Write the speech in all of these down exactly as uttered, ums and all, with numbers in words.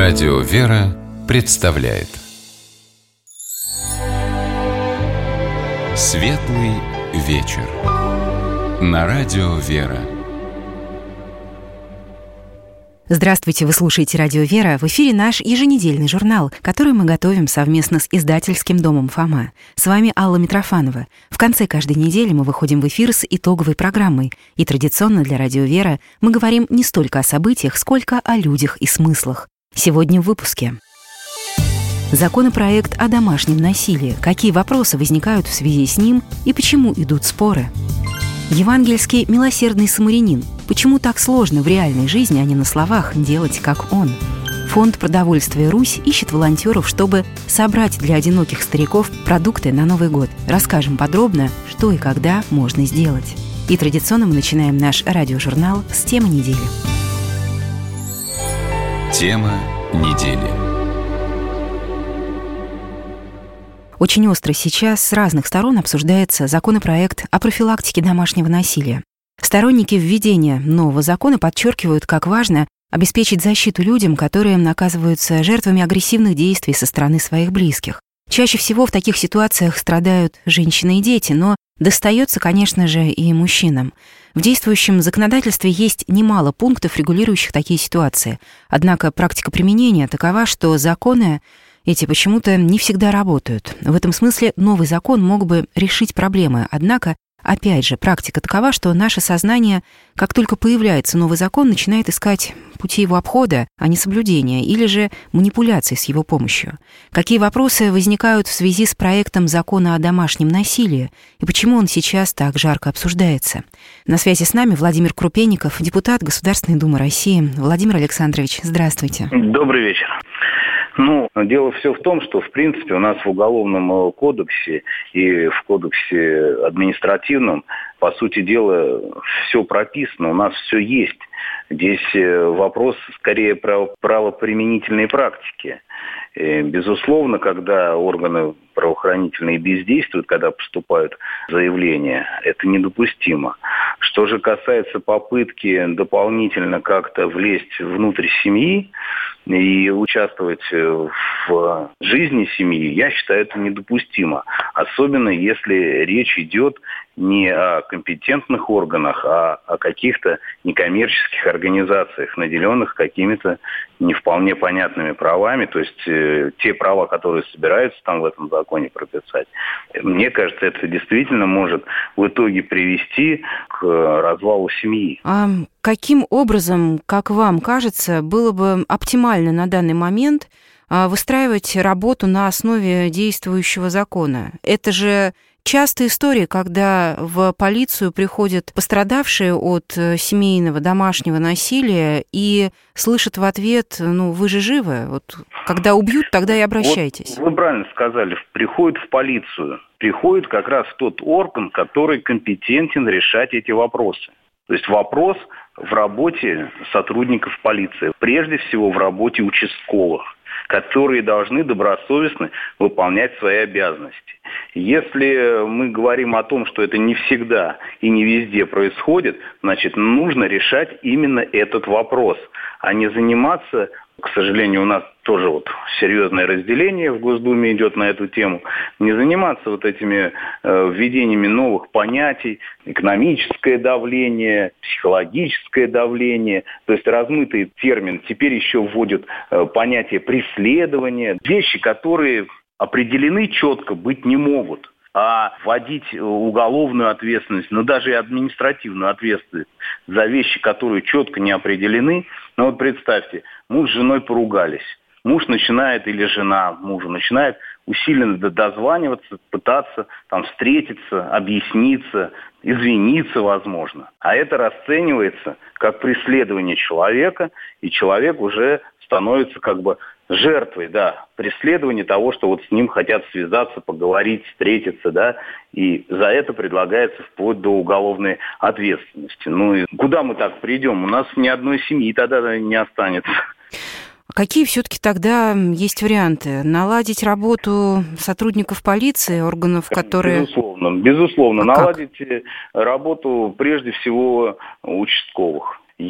Радио «Вера» представляет Светлый вечер на Радио «Вера». Здравствуйте, вы слушаете «Радио Вера». В эфире наш еженедельный журнал, который мы готовим совместно с издательским домом «Фома». С вами Алла Митрофанова. В конце каждой недели мы выходим в эфир с итоговой программой. И традиционно для «Радио Вера» мы говорим не столько о событиях, сколько о людях и смыслах. Сегодня в выпуске. Законопроект о домашнем насилии. Какие вопросы возникают в связи с ним и почему идут споры? Евангельский милосердный самарянин. Почему так сложно в реальной жизни, а не на словах, делать, как он? Фонд продовольствия «Русь» ищет волонтеров, чтобы собрать для одиноких стариков продукты на Новый год. Расскажем подробно, что и когда можно сделать. И традиционно мы начинаем наш радиожурнал с темы недели. Тема недели. Очень остро сейчас с разных сторон обсуждается законопроект о профилактике домашнего насилия. Сторонники введения нового закона подчеркивают, как важно обеспечить защиту людям, которые оказываются жертвами агрессивных действий со стороны своих близких. Чаще всего в таких ситуациях страдают женщины и дети, но достается, конечно же, и мужчинам. В действующем законодательстве есть немало пунктов, регулирующих такие ситуации. Однако практика применения такова, что законы эти почему-то не всегда работают. В этом смысле новый закон мог бы решить проблемы. Однако, опять же, практика такова, что наше сознание, как только появляется новый закон, начинает искать пути его обхода, а не соблюдения, или же манипуляции с его помощью. Какие вопросы возникают в связи с проектом закона о домашнем насилии, и почему он сейчас так жарко обсуждается? На связи с нами Владимир Крупенников, депутат Государственной Думы России. Владимир Александрович, здравствуйте. Добрый вечер. Ну, дело все в том, что, в принципе, у нас в Уголовном кодексе и в кодексе административном, по сути дела, все прописано, у нас все есть. Здесь вопрос скорее про правоприменительной практики. И, безусловно, когда органы правоохранительные бездействуют, когда поступают заявления, это недопустимо. Что же касается попытки дополнительно как-то влезть внутрь семьи и участвовать в жизни семьи, я считаю, это недопустимо. Особенно если речь идет не о компетентных органах, а о каких-то некоммерческих организациях, наделенных какими-то не вполне понятными правами, то есть э, те права, которые собираются там в этом законе прописать. Мне кажется, это действительно может в итоге привести к развалу семьи. А каким образом, как вам кажется, было бы оптимально на данный момент выстраивать работу на основе действующего закона? Это же частая история, когда в полицию приходят пострадавшие от семейного домашнего насилия и слышат в ответ: ну, вы же живы, вот когда убьют, тогда и обращайтесь. Вот вы правильно сказали, приходят в полицию, приходит как раз тот орган, который компетентен решать эти вопросы. То есть вопрос в работе сотрудников полиции, прежде всего в работе участковых, которые должны добросовестно выполнять свои обязанности. Если мы говорим о том, что это не всегда и не везде происходит, значит, нужно решать именно этот вопрос, а не заниматься, к сожалению, у нас тоже вот серьезное разделение в Госдуме идет на эту тему, не заниматься вот этими э, введениями новых понятий, экономическое давление, психологическое давление, то есть размытый термин, теперь еще вводят э, понятие преследования, вещи, которые определены четко быть не могут. А вводить уголовную ответственность, ну даже и административную ответственность за вещи, которые четко не определены, ну вот представьте, муж с женой поругались. Муж начинает, или жена мужа начинает усиленно дозваниваться, пытаться там встретиться, объясниться, извиниться, возможно. А это расценивается как преследование человека, и человек уже становится как бы жертвой, да, преследования того, что вот с ним хотят связаться, поговорить, встретиться, да, и за это предлагается вплоть до уголовной ответственности. Ну и куда мы так придем? У нас ни одной семьи тогда не останется. Какие все-таки тогда есть варианты? Наладить работу сотрудников полиции, органов, которые... Безусловно, безусловно. А наладить как? Работу прежде всего участковых.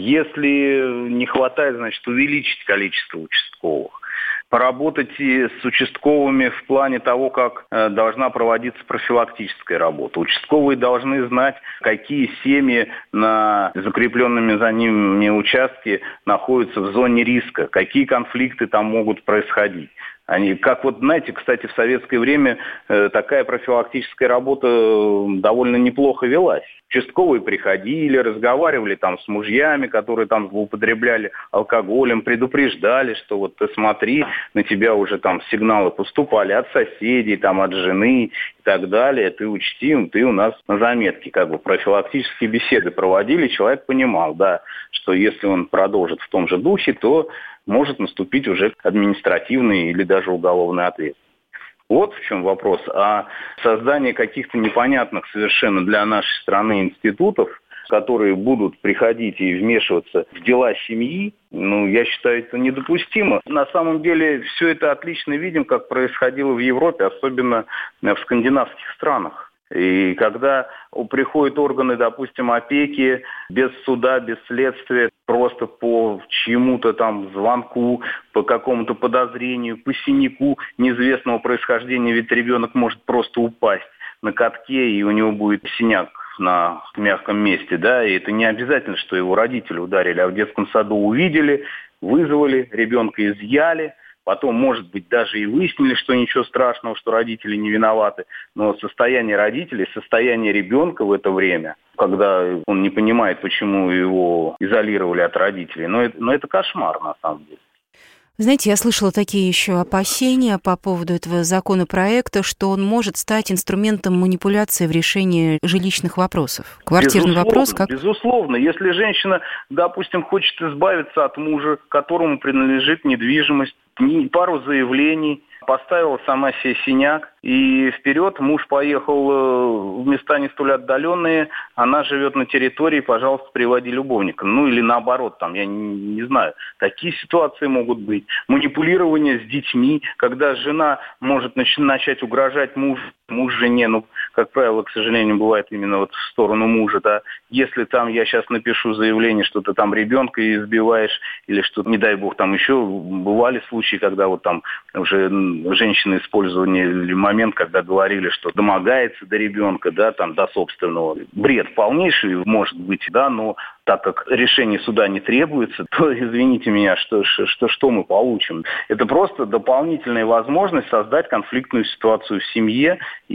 Если не хватает, значит, увеличить количество участковых. Поработать и с участковыми в плане того, как э, должна проводиться профилактическая работа. Участковые должны знать, какие семьи на закрепленными за ними участке находятся в зоне риска, какие конфликты там могут происходить. Они, как вот, знаете, кстати, в советское время э, такая профилактическая работа довольно неплохо велась. Участковые приходили, разговаривали там с мужьями, которые там злоупотребляли алкоголем, предупреждали, что вот ты смотри, на тебя уже там сигналы поступали от соседей, там, от жены и так далее. Ты учти, ты у нас на заметке, как бы профилактические беседы проводили, человек понимал, да, что если он продолжит в том же духе, то может наступить уже административный или даже уголовный ответ. Вот в чем вопрос. А создание каких-то непонятных совершенно для нашей страны институтов, которые будут приходить и вмешиваться в дела семьи, ну, я считаю, это недопустимо. На самом деле, все это отлично видим, как происходило в Европе, особенно в скандинавских странах. И когда приходят органы, допустим, опеки, без суда, без следствия, просто по чьему-то там звонку, по какому-то подозрению, по синяку неизвестного происхождения, ведь ребенок может просто упасть на катке, и у него будет синяк на мягком месте, да, и это не обязательно, что его родители ударили, а в детском саду увидели, вызвали, ребенка изъяли. Потом, может быть, даже и выяснили, что ничего страшного, что родители не виноваты. Но состояние родителей, состояние ребенка в это время, когда он не понимает, почему его изолировали от родителей, но это, но это кошмар на самом деле. Знаете, я слышала такие еще опасения по поводу этого законопроекта, что он может стать инструментом манипуляции в решении жилищных вопросов. Квартирный безусловно, вопрос как... Безусловно. Если женщина, допустим, хочет избавиться от мужа, которому принадлежит недвижимость, пару заявлений, поставила сама себе синяк, и вперед муж поехал в места не столь отдаленные, она живет на территории, пожалуйста, приводи любовника. Ну или наоборот, там, я не, не знаю. Такие ситуации могут быть. Манипулирование с детьми, когда жена может нач- начать угрожать мужу, муж жене, ну, как правило, к сожалению, бывает именно вот в сторону мужа, да. Если там я сейчас напишу заявление, что ты там ребенка избиваешь, или что, не дай бог, там еще бывали случаи, когда вот там уже женщины использовали момент, когда говорили, что домогается до ребенка, да, там, до собственного. Бред полнейший может быть, да, но так как решение суда не требуется, то, извините меня, что, что, что мы получим? Это просто дополнительная возможность создать конфликтную ситуацию в семье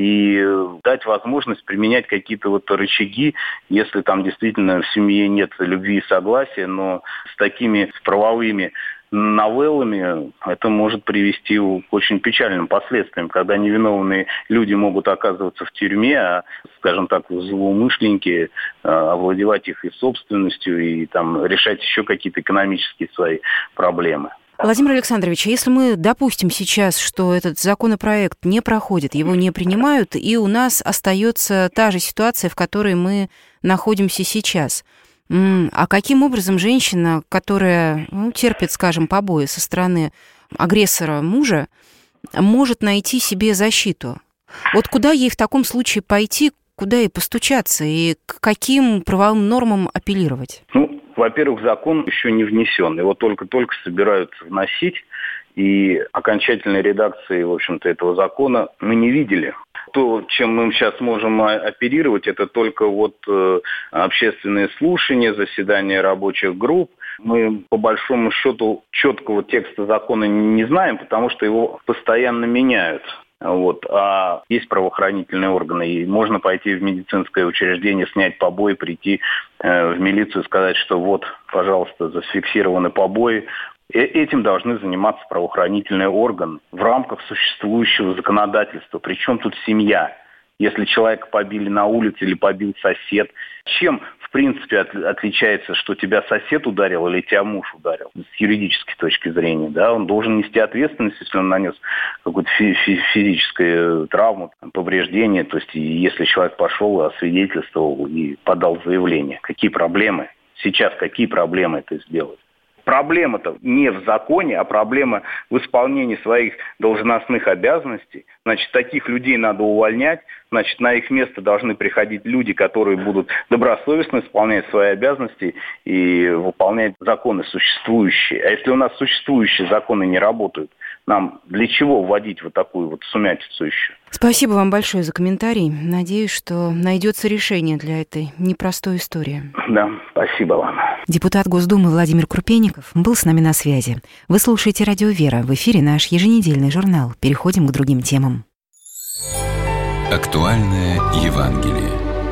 и дать возможность применять какие-то вот рычаги, если там действительно в семье нет любви и согласия, но с такими правовыми новеллами это может привести к очень печальным последствиям, когда невиновные люди могут оказываться в тюрьме, а, скажем так, злоумышленники овладевать их и собственностью, и там решать еще какие-то экономические свои проблемы. Владимир Александрович, если мы допустим сейчас, что этот законопроект не проходит, его не принимают, и у нас остается та же ситуация, в которой мы находимся сейчас, а каким образом женщина, которая, ну, терпит, скажем, побои со стороны агрессора мужа, может найти себе защиту? Вот куда ей в таком случае пойти, куда ей постучаться и к каким правовым нормам апеллировать? Ну, во-первых, закон еще не внесен. Его только-только собираются вносить, и окончательной редакции, в общем-то, этого закона мы не видели. То, чем мы сейчас можем оперировать, это только вот э, общественные слушания, заседания рабочих групп. Мы, по большому счету, четкого текста закона не знаем, потому что его постоянно меняют. Вот. А есть правоохранительные органы, и можно пойти в медицинское учреждение, снять побои, прийти э, в милицию и сказать, что вот, пожалуйста, зафиксированы побои. Этим должны заниматься правоохранительные органы в рамках существующего законодательства. Причем тут семья? Если человека побили на улице или побил сосед, чем, в принципе, от, отличается, что тебя сосед ударил или тебя муж ударил? С юридической точки зрения, да, он должен нести ответственность, если он нанес какую-то фи- фи- физическую травму, повреждение. То есть, если человек пошел, освидетельствовал и подал заявление. Какие проблемы? Сейчас какие проблемы это сделать? проблема-то не в законе, а проблема в исполнении своих должностных обязанностей. Значит, таких людей надо увольнять, значит, на их место должны приходить люди, которые будут добросовестно исполнять свои обязанности и выполнять законы существующие. А если у нас существующие законы не работают, нам для чего вводить вот такую вот сумятицу еще? Спасибо вам большое за комментарий. Надеюсь, что найдется решение для этой непростой истории. Да, спасибо вам. Депутат Госдумы Владимир Крупенников был с нами на связи. Вы слушаете «Радио Вера». В эфире наш еженедельный журнал. Переходим к другим темам. Актуальное Евангелие.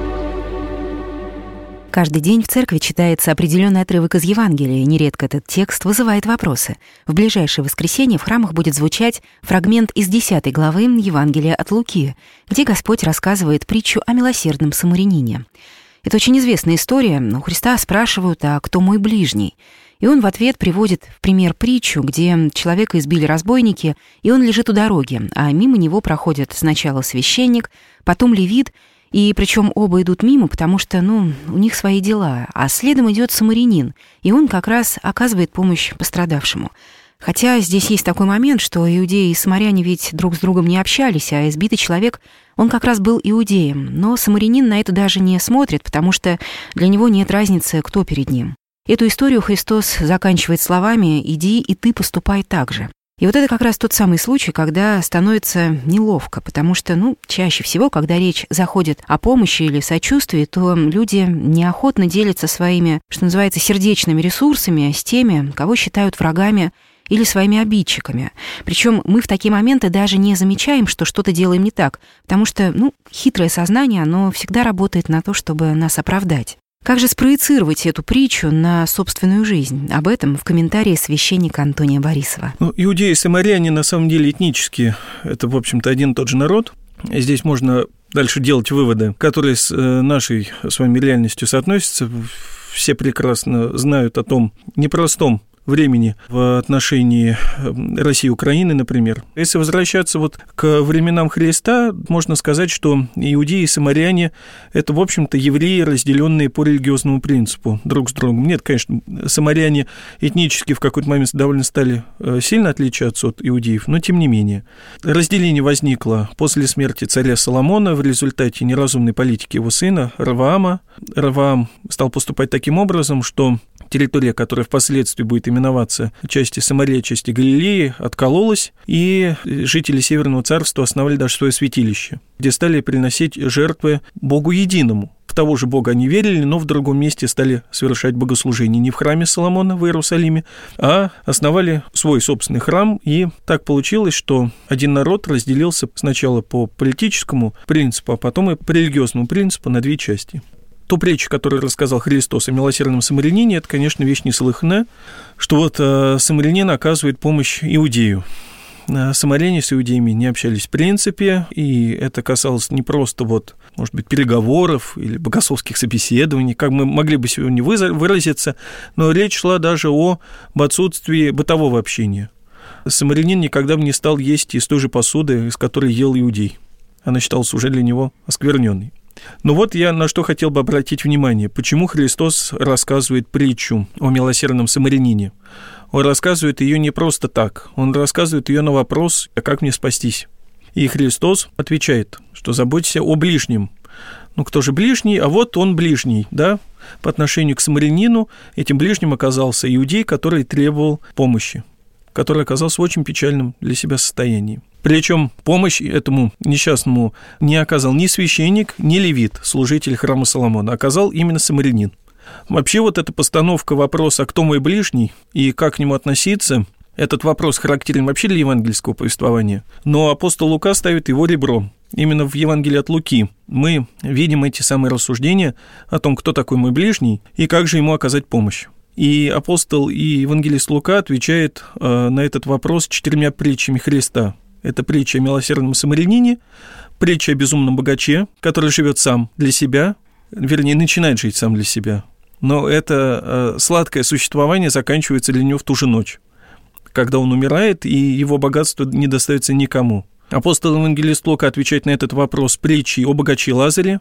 Каждый день в церкви читается определенный отрывок из Евангелия. Нередко этот текст вызывает вопросы. В ближайшее воскресенье в храмах будет звучать фрагмент из десятой главы Евангелия от Луки, где Господь рассказывает притчу о милосердном самарянине. Это очень известная история. У Христа спрашивают: «А кто мой ближний?» И он в ответ приводит в пример притчу, где человека избили разбойники, и он лежит у дороги, а мимо него проходит сначала священник, потом левит, и причем оба идут мимо, потому что, ну, у них свои дела, а следом идет самарянин, и он как раз оказывает помощь пострадавшему. Хотя здесь есть такой момент, что иудеи и самаряне ведь друг с другом не общались, а избитый человек, он как раз был иудеем, но самарянин на это даже не смотрит, потому что для него нет разницы, кто перед ним. Эту историю Христос заканчивает словами: «Иди, и ты поступай так же». И вот это как раз тот самый случай, когда становится неловко, потому что, ну, чаще всего, когда речь заходит о помощи или сочувствии, то люди неохотно делятся своими, что называется, сердечными ресурсами с теми, кого считают врагами или своими обидчиками. Причем мы в такие моменты даже не замечаем, что что-то делаем не так, потому что, ну, хитрое сознание, оно всегда работает на то, чтобы нас оправдать. Как же спроецировать эту притчу на собственную жизнь? Об этом в комментарии священника Антония Борисова. Ну, иудеи и самаряне на самом деле этнически это, в общем-то, один и тот же народ. Здесь можно дальше делать выводы, которые с нашей с вами реальностью соотносятся. Все прекрасно знают о том непростом времени в отношении России и Украины, например. Если возвращаться вот к временам Христа, можно сказать, что иудеи и самаряне – это, в общем-то, евреи, разделенные по религиозному принципу друг с другом. Нет, конечно, самаряне этнически в какой-то момент довольно стали сильно отличаться от иудеев, но тем не менее. Разделение возникло после смерти царя Соломона в результате неразумной политики его сына Ровоама. Ровоам стал поступать таким образом, что территория, которая впоследствии будет именоваться части Самарии, части Галилеи, откололась, и жители Северного царства основали даже свое святилище, где стали приносить жертвы Богу единому. В того же Бога они верили, но в другом месте стали совершать богослужение не в храме Соломона в Иерусалиме, а основали свой собственный храм, и так получилось, что один народ разделился сначала по политическому принципу, а потом и по религиозному принципу на две части. Ту притчу, которую рассказал Христос о милосердном самарянине, это, конечно, вещь неслыханная, что вот э, самарянин оказывает помощь иудею. Самаряне с иудеями не общались в принципе, и это касалось не просто, вот, может быть, переговоров или богословских собеседований, как мы могли бы сегодня выразиться, но речь шла даже о отсутствии бытового общения. Самарянин никогда бы не стал есть из той же посуды, из которой ел иудей. Она считалась уже для него оскверненной. Но вот я на что хотел бы обратить внимание. Почему Христос рассказывает притчу о милосердном самарянине? Он рассказывает ее не просто так. Он рассказывает ее на вопрос: «А как мне спастись?» И Христос отвечает, что заботься о ближнем. Ну, кто же ближний? А вот он ближний, да? По отношению к самарянину этим ближним оказался иудей, который требовал помощи, который оказался в очень печальном для себя состоянии. Причем помощь этому несчастному не оказал ни священник, ни левит, служитель храма Соломона, а оказал именно самарянин. Вообще вот эта постановка вопроса: «Кто мой ближний?» и как к нему относиться, этот вопрос характерен вообще для евангельского повествования. Но апостол Лука ставит его ребром. Именно в Евангелии от Луки мы видим эти самые рассуждения о том, кто такой мой ближний и как же ему оказать помощь. И апостол и евангелист Лука отвечает э, на этот вопрос четырьмя притчами Христа. Это притча о милосердном самарянине, притча о безумном богаче, который живет сам для себя, вернее, начинает жить сам для себя. Но это э, сладкое существование заканчивается для него в ту же ночь, когда он умирает, и его богатство не достается никому. Апостол евангелист Лука отвечает на этот вопрос притчей о богаче Лазаре,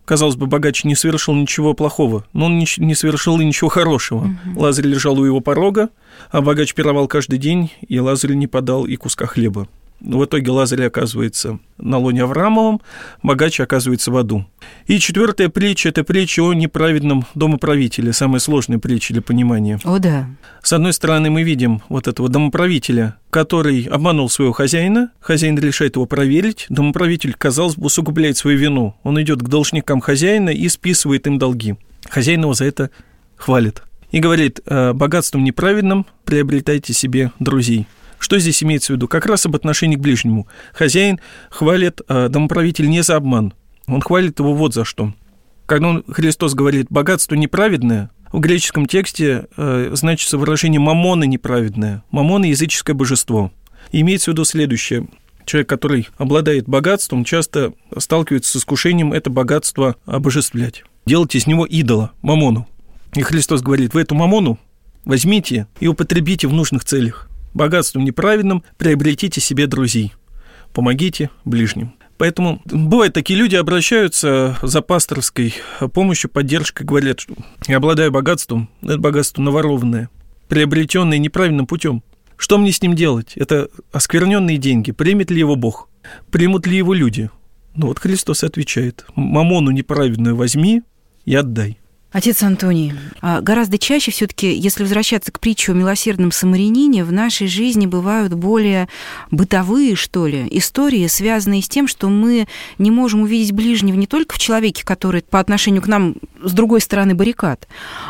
Казалось бы, богач не совершил ничего плохого, но он не совершил и ничего хорошего. Угу. Лазарь лежал у его порога, а богач пировал каждый день, и Лазарю не подал и куска хлеба. В итоге Лазарь оказывается на лоне Авраамовом, богач оказывается в аду. И четвертая притча – это притча о неправедном домоправителе, самая сложная притча для понимания. О, да. С одной стороны, мы видим вот этого домоправителя, который обманул своего хозяина, хозяин решает его проверить, домоправитель, казалось бы, усугубляет свою вину. Он идет к должникам хозяина и списывает им долги. Хозяин его за это хвалит и говорит: богатством неправедным приобретайте себе друзей. Что здесь имеется в виду? Как раз об отношении к ближнему. Хозяин хвалит а, домоправителя не за обман. Он хвалит его вот за что. Когда он, Христос говорит «богатство неправедное», в греческом тексте э, значится выражение «маммона неправедное». Маммона – языческое божество. И имеется в виду следующее. Человек, который обладает богатством, часто сталкивается с искушением это богатство обожествлять. Делать из него идола, маммону. И Христос говорит: вы эту маммону возьмите и употребите в нужных целях. Богатством неправедным приобретите себе друзей. Помогите ближним. Поэтому бывают такие люди, обращаются за пасторской помощью, поддержкой, говорят, что я обладаю богатством, это богатство наворованное, приобретенное неправильным путем. Что мне с ним делать? Это оскверненные деньги. Примет ли его Бог? Примут ли его люди? Ну вот Христос отвечает: маммону неправедную возьми и отдай. Отец Антоний, гораздо чаще все-таки, если возвращаться к притче о милосердном самарянине, в нашей жизни бывают более бытовые, что ли, истории, связанные с тем, что мы не можем увидеть ближнего не только в человеке, который по отношению к нам с другой стороны баррикад,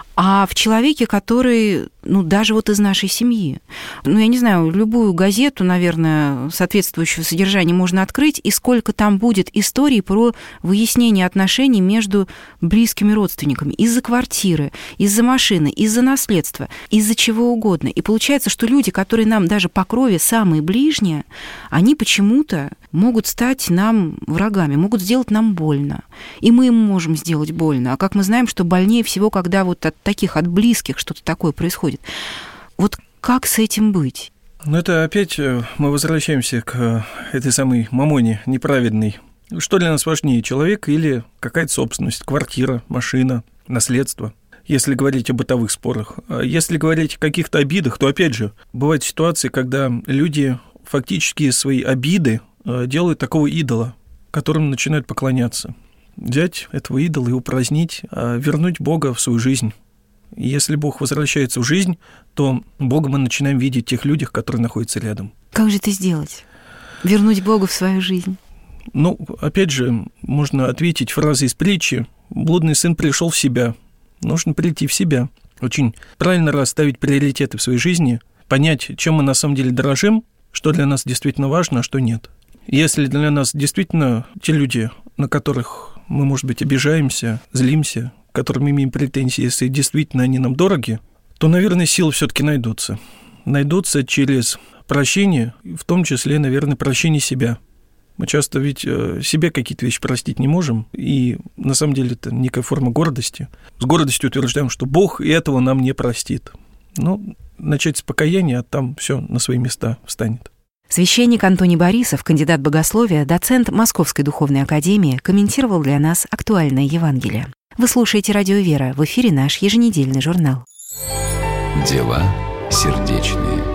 а в человеке, который, ну, даже вот из нашей семьи. Ну, я не знаю, любую газету, наверное, соответствующего содержания можно открыть, и сколько там будет историй про выяснение отношений между близкими родственниками. Из-за квартиры, из-за машины, из-за наследства, из-за чего угодно. И получается, что люди, которые нам даже по крови самые ближние, они почему-то могут стать нам врагами, могут сделать нам больно. И мы им можем сделать больно. А как мы знаем, что больнее всего, когда вот от таких, от близких что-то такое происходит. Вот как с этим быть? Ну, это опять мы возвращаемся к этой самой мамоне неправедной. Что для нас важнее, человек или какая-то собственность, квартира, машина, наследство? Если говорить о бытовых спорах. Если говорить о каких-то обидах, то, опять же, бывают ситуации, когда люди фактически свои обиды делают такого идола, которым начинают поклоняться. Взять этого идола и упразднить, вернуть Бога в свою жизнь. И если Бог возвращается в жизнь, то Бога мы начинаем видеть в тех людях, которые находятся рядом. Как же это сделать? Вернуть Бога в свою жизнь? Ну, опять же, можно ответить фразой из притчи: «Блудный сын пришел в себя». Нужно прийти в себя. Очень правильно расставить приоритеты в своей жизни, понять, чем мы на самом деле дорожим, что для нас действительно важно, а что нет. Если для нас действительно те люди, на которых мы, может быть, обижаемся, злимся, к которым имеем претензии, если действительно они нам дороги, то, наверное, силы все-таки найдутся. Найдутся через прощение, в том числе, наверное, прощение себя. Мы часто ведь себе какие-то вещи простить не можем, и на самом деле это некая форма гордости. С гордостью утверждаем, что Бог этого нам не простит. Ну, начать с покаяния, а там все на свои места встанет. Священник Антоний Борисов, кандидат богословия, доцент Московской духовной академии, комментировал для нас актуальное Евангелие. Вы слушаете «Радио Вера», в эфире наш еженедельный журнал. Дела сердечные.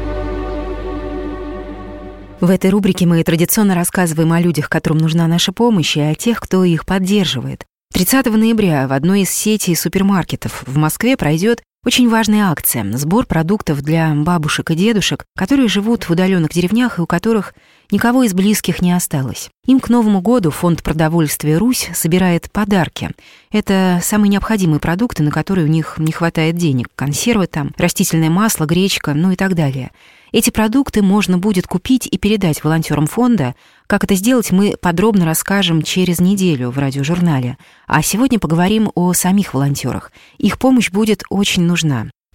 В этой рубрике мы традиционно рассказываем о людях, которым нужна наша помощь, и о тех, кто их поддерживает. тридцатого ноября в одной из сетей супермаркетов в Москве пройдет очень важная акция – сбор продуктов для бабушек и дедушек, которые живут в удаленных деревнях и у которых никого из близких не осталось. Им к Новому году фонд продовольствия «Русь» собирает подарки. Это самые необходимые продукты, на которые у них не хватает денег. Консервы там, растительное масло, гречка, ну и так далее. Эти продукты можно будет купить и передать волонтерам фонда. Как это сделать, мы подробно расскажем через неделю в радиожурнале. А сегодня поговорим о самих волонтерах. Их помощь будет очень нужна.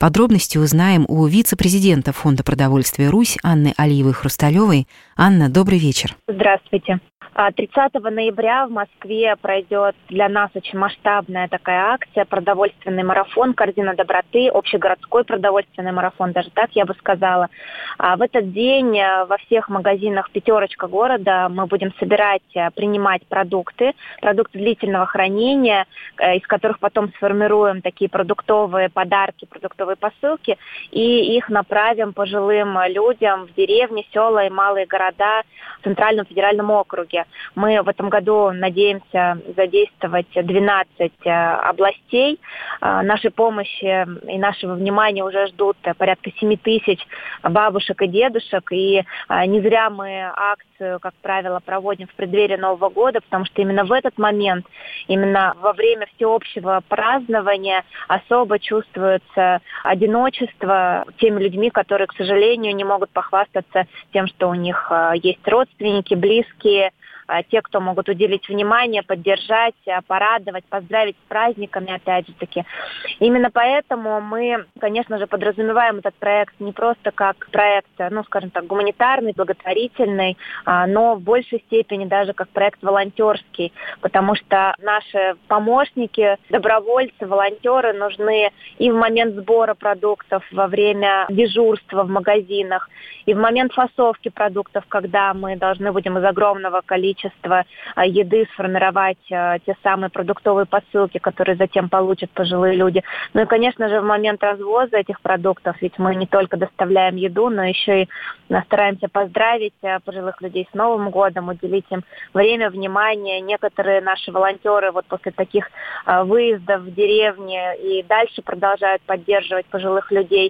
Подробности узнаем у вице-президента Фонда продовольствия «Русь» Анны Алиевой-Хрусталевой. Анна, добрый вечер. Здравствуйте. тридцатого ноября в Москве пройдет для нас очень масштабная такая акция, продовольственный марафон «Корзина доброты», общегородской продовольственный марафон, даже так я бы сказала. А в этот день во всех магазинах «Пятерочка» города мы будем собирать, принимать продукты, продукты длительного хранения, из которых потом сформируем такие продуктовые подарки, продуктовые посылки, и их направим пожилым людям в деревни, села и малые города в Центральном федеральном округе. Мы в этом году надеемся задействовать двенадцать областей. Нашей помощи и нашего внимания уже ждут порядка семь тысяч бабушек и дедушек. И не зря мы акцию, как правило, проводим в преддверии Нового года, потому что именно в этот момент, именно во время всеобщего празднования особо чувствуется одиночество теми людьми, которые, к сожалению, не могут похвастаться тем, что у них есть родственники, близкие, те, кто могут уделить внимание, поддержать, порадовать, поздравить с праздниками, опять же таки. Именно поэтому мы, конечно же, подразумеваем этот проект не просто как проект, ну, скажем так, гуманитарный, благотворительный, но в большей степени даже как проект волонтерский, потому что наши помощники, добровольцы, волонтеры нужны и в момент сбора продуктов, во время дежурства в магазинах, и в момент фасовки продуктов, когда мы должны будем из огромного количества еды сформировать те самые продуктовые посылки, которые затем получат пожилые люди. Ну и, конечно же, в момент развоза этих продуктов, ведь мы не только доставляем еду, но еще и стараемся поздравить пожилых людей с Новым годом, уделить им время, внимание. Некоторые наши волонтеры вот после таких выездов в деревни и дальше продолжают поддерживать пожилых людей.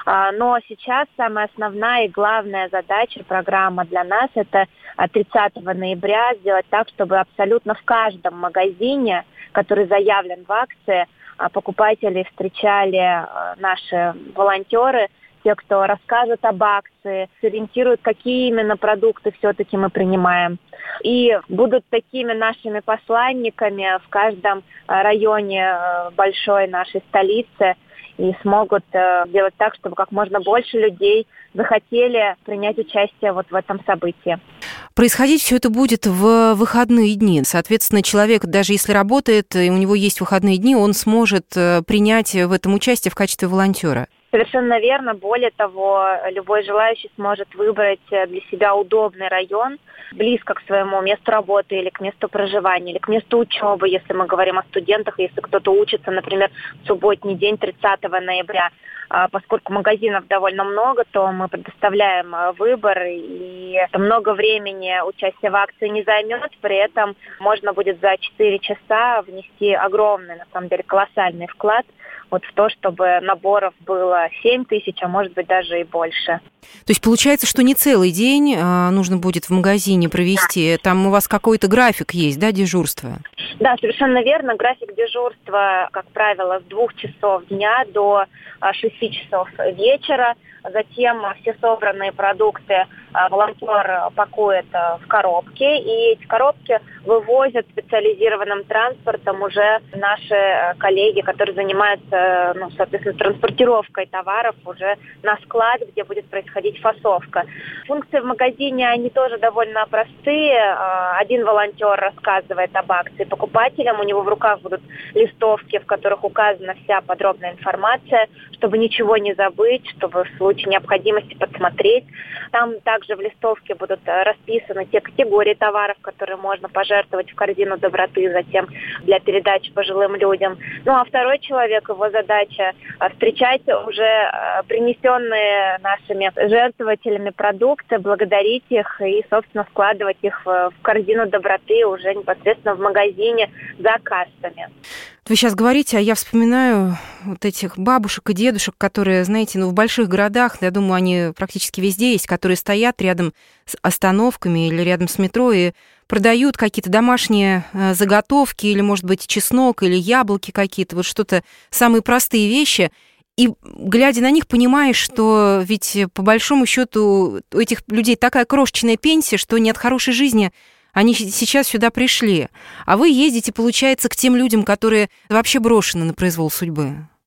Но сейчас самая основная и главная задача, программа для нас, это тридцатого ноября сделать так, чтобы абсолютно в каждом магазине, который заявлен в акции, покупатели встречали наши волонтеры, те, кто расскажет об акции, сориентируют, какие именно продукты все-таки мы принимаем. И будут такими нашими посланниками в каждом районе большой нашей столицы и смогут сделать так, чтобы как можно больше людей захотели принять участие вот в этом событии. Происходить все это будет в выходные дни. Соответственно, человек, даже если работает, и у него есть выходные дни, он сможет принять в этом участие в качестве волонтера. Совершенно верно. Более того, любой желающий сможет выбрать для себя удобный район, близко к своему месту работы или к месту проживания, или к месту учебы, если мы говорим о студентах, если кто-то учится, например, в субботний день тридцатого ноября. Поскольку магазинов довольно много, то мы предоставляем выбор, и много времени участие в акции не займет, при этом можно будет за четыре часа внести огромный, на самом деле, колоссальный вклад вот в то, чтобы наборов было семь тысяч, а может быть даже и больше. То есть получается, что не целый день нужно будет в магазине провести, там у вас какой-то график есть, да, дежурства? Да, совершенно верно. График дежурства, как правило, с двух часов дня до шести часов вечера. Затем все собранные продукты волонтер пакует в коробки, и эти коробки вывозят специализированным транспортом уже наши коллеги, которые занимаются, ну, соответственно, транспортировкой товаров уже на склад, где будет происходить фасовка. Функции в магазине, они тоже довольно простые. Один волонтер рассказывает об акции покупателям, у него в руках будут листовки, в которых указана вся подробная информация, чтобы ничего не забыть, чтобы в случае необходимости подсмотреть. Там также в листовке будут расписаны те категории товаров, которые можно пожертвовать в корзину доброты, затем для передачи пожилым людям. Ну а второй человек, его задача встречать уже принесенные нашими жертвователями продукты, благодарить их и, собственно, складывать их в корзину доброты уже непосредственно в магазине за кассами. Вы сейчас говорите, а я вспоминаю вот этих бабушек и дедушек, которые, знаете, ну, в больших городах, я думаю, они практически везде есть, которые стоят рядом с остановками или рядом с метро и продают какие-то домашние заготовки или, может быть, чеснок или яблоки какие-то, вот что-то, самые простые вещи. И, глядя на них, понимаешь, что ведь, по большому счету, у этих людей такая крошечная пенсия, что не от хорошей жизни они сейчас сюда пришли. А вы ездите, получается, к тем людям, которые вообще брошены на произвол судьбы.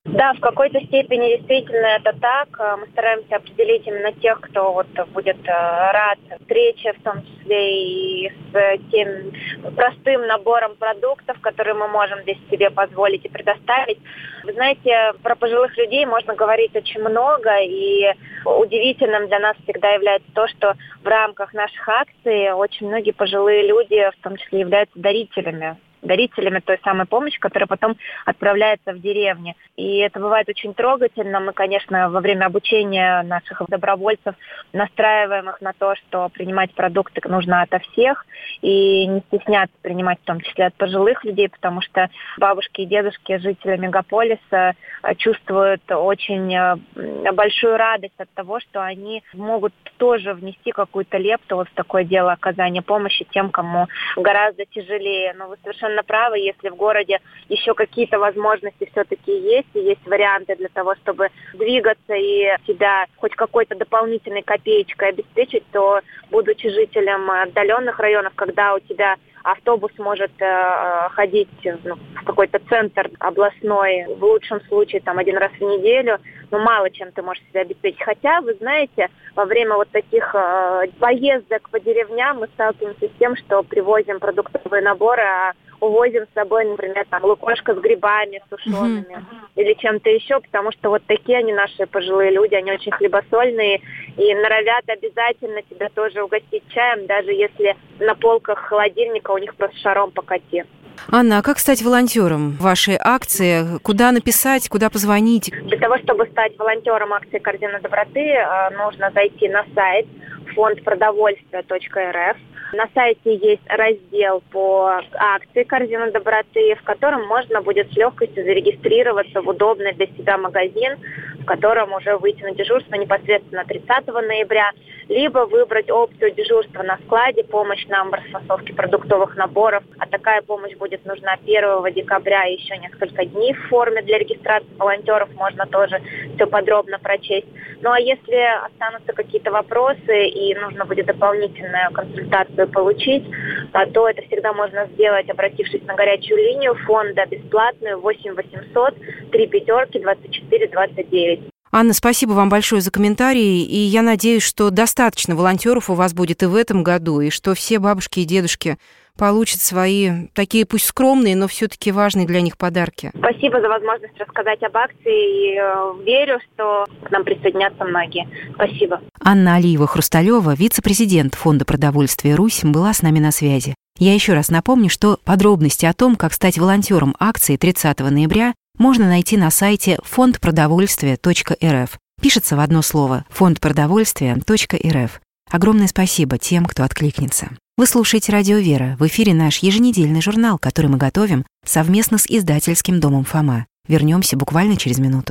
Да, в какой-то степени действительно это так. Мы стараемся определить именно тех, кто вот будет рад встрече, в том числе и с тем простым набором продуктов, которые мы можем здесь себе позволить и предоставить. Вы знаете, про пожилых людей можно говорить очень много, и удивительным для нас всегда является то, что в рамках наших акций очень многие пожилые люди, в том числе, являются дарителями. дарителями той самой помощи, которая потом отправляется в деревни. И это бывает очень трогательно. Мы, конечно, во время обучения наших добровольцев настраиваем их на то, что принимать продукты нужно ото всех, и не стесняться принимать в том числе от пожилых людей, потому что бабушки и дедушки, жители мегаполиса, чувствуют очень большую радость от того, что они могут тоже внести какую-то лепту вот в такое дело оказания помощи тем, кому гораздо тяжелее. Но вы совершенно правы, если в городе еще какие-то возможности все-таки есть, и есть варианты для того, чтобы двигаться и себя хоть какой-то дополнительной копеечкой обеспечить, то, будучи жителем отдаленных районов, когда у тебя автобус может э, ходить ну, в какой-то центр областной, в лучшем случае там один раз в неделю, но мало чем ты можешь себя обеспечить. Хотя, вы знаете, во время вот таких э, поездок по деревням мы сталкиваемся с тем, что привозим продуктовые наборы, а увозим с собой, например, там лукошко с грибами сушеными mm-hmm. или чем-то еще, потому что вот такие они наши пожилые люди, они очень хлебосольные и норовят обязательно тебя тоже угостить чаем, даже если на полках холодильника у них просто шаром покати. Анна, а как стать волонтером вашей акции? Куда написать, куда позвонить? Для того, чтобы стать волонтером акции «Корзина доброты», нужно зайти на сайт фонд продовольствия точка эр эф. На сайте есть раздел по акции «Корзина доброты», в котором можно будет с легкостью зарегистрироваться в удобный для себя магазин, в котором уже выйти на дежурство непосредственно тридцатого ноября, либо выбрать опцию дежурства на складе, помощь нам в расфасовке продуктовых наборов. А такая помощь будет нужна первого декабря и еще несколько дней в форме для регистрации волонтеров. Можно тоже все подробно прочесть. Ну а если останутся какие-то вопросы и нужно будет дополнительную консультацию получить, то это всегда можно сделать, обратившись на горячую линию фонда бесплатную восемь восемьсот три пятерки двадцать четыре двадцать девять. Анна, спасибо вам большое за комментарии, и я надеюсь, что достаточно волонтеров у вас будет и в этом году, и что все бабушки и дедушки получат свои такие, пусть скромные, но все-таки важные для них подарки. Спасибо за возможность рассказать об акции, и э, верю, что к нам присоединятся многие. Спасибо. Анна Алиева-Хрусталева, вице-президент Фонда продовольствия «Русь», была с нами на связи. Я еще раз напомню, что подробности о том, как стать волонтером акции тридцатого ноября, можно найти на сайте фонд продовольствия точка эр эф. Пишется в одно слово фонд продовольствия точка эр эф. Огромное спасибо тем, кто откликнется. Вы слушаете «Радио Вера». В эфире наш еженедельный журнал, который мы готовим совместно с издательским домом «Фома». Вернемся буквально через минуту.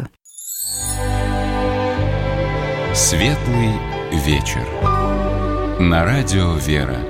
Светлый вечер. На «Радио Вера».